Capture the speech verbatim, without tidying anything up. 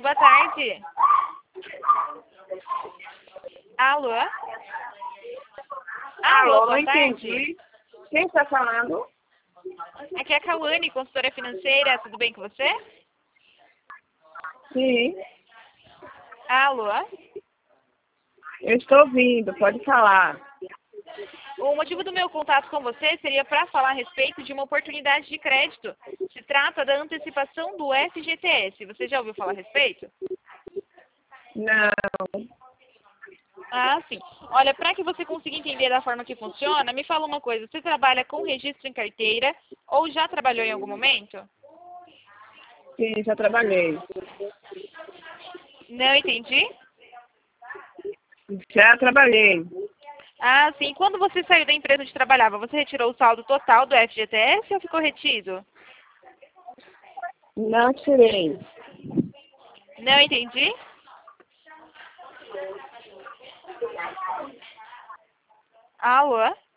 boa tarde. Alô? Alô, Alô, não boa tarde. entendi. Quem está falando? Aqui é a Cauane, consultora financeira. Tudo bem com você? Sim, Alô? eu estou ouvindo, pode falar. O motivo do meu contato com você seria para falar a respeito de uma oportunidade de crédito. Se trata da antecipação do F G T S. Você já ouviu falar a respeito? Não, Ah, sim. Olha, para que você consiga entender da forma que funciona, me fala uma coisa. Você trabalha com registro em carteira ou já trabalhou em algum momento? sim, já trabalhei. Não entendi. Já trabalhei. Ah, sim. Quando você saiu da empresa onde trabalhava, você retirou o saldo total do F G T S ou ficou retido? Não tirei. Não entendi. Alô?